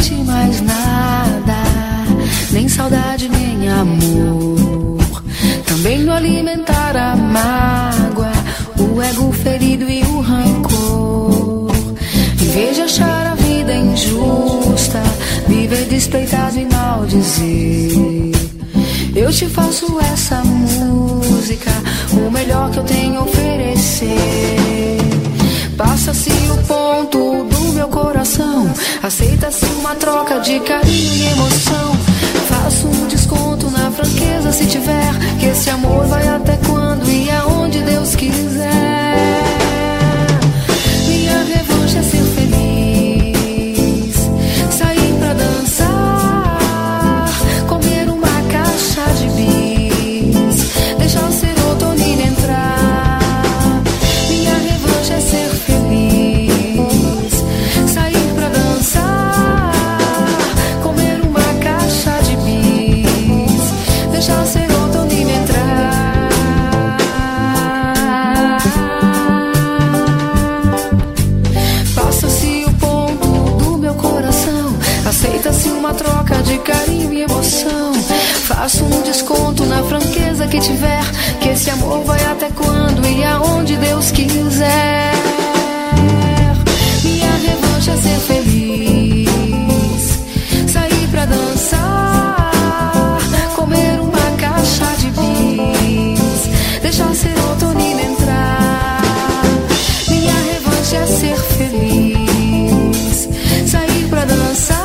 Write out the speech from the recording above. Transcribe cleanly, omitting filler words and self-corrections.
existe mais nada, nem saudade nem amor. Também não alimentar a mágoa, o ego ferido e o rancor. Em vez de achar a vida injusta, viver despeitado e maldizer, eu te faço essa música, o melhor que eu tenho a oferecer. Passa-se o ponto do meu coração, aceita-se uma troca de carinho e emoção. Faço um desconto na franqueza se tiver, que esse amor vai até quando e aonde Deus quiser. Minha revanche é ser feliz, sair pra dançar, comer uma caixa de bis, deixar a serotonina entrar. Minha revanche é ser feliz, sair pra dançar, comer uma caixa de bis, deixar a serotonina entrar. Passa-se o ponto do meu coração, aceita-se uma troca de carinho e emoção. Faço um desconto na franqueza que tiver, que esse amor vai até quando e aonde Deus quiser. Minha revanche é ser feliz, sair pra dançar, comer uma caixa de bis, deixar a serotonina entrar. Minha revanche é ser feliz, sair pra dançar,